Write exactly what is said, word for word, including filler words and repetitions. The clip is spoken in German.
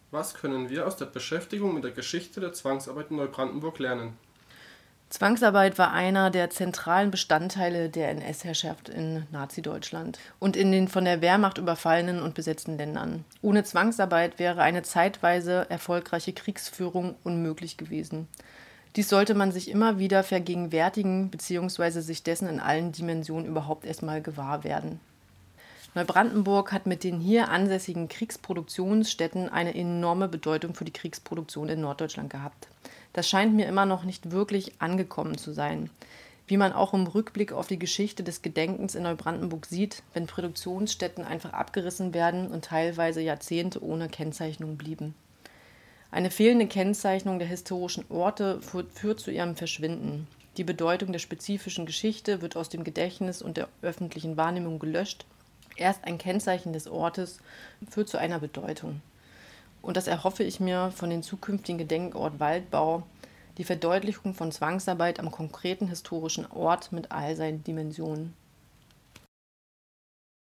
Was können wir aus der Beschäftigung mit der Geschichte der Zwangsarbeit in Neubrandenburg lernen? Zwangsarbeit war einer der zentralen Bestandteile der N S-Herrschaft in Nazi-Deutschland und in den von der Wehrmacht überfallenen und besetzten Ländern. Ohne Zwangsarbeit wäre eine zeitweise erfolgreiche Kriegsführung unmöglich gewesen. Dies sollte man sich immer wieder vergegenwärtigen bzw. sich dessen in allen Dimensionen überhaupt erstmal gewahr werden. Neubrandenburg hat mit den hier ansässigen Kriegsproduktionsstätten eine enorme Bedeutung für die Kriegsproduktion in Norddeutschland gehabt. Das scheint mir immer noch nicht wirklich angekommen zu sein. Wie man auch im Rückblick auf die Geschichte des Gedenkens in Neubrandenburg sieht, wenn Produktionsstätten einfach abgerissen werden und teilweise Jahrzehnte ohne Kennzeichnung blieben. Eine fehlende Kennzeichnung der historischen Orte führt, führt zu ihrem Verschwinden. Die Bedeutung der spezifischen Geschichte wird aus dem Gedächtnis und der öffentlichen Wahrnehmung gelöscht. Erst ein Kennzeichen des Ortes führt zu einer Bedeutung. Und das erhoffe ich mir von den zukünftigen Gedenkort Waldbau, die Verdeutlichung von Zwangsarbeit am konkreten historischen Ort mit all seinen Dimensionen.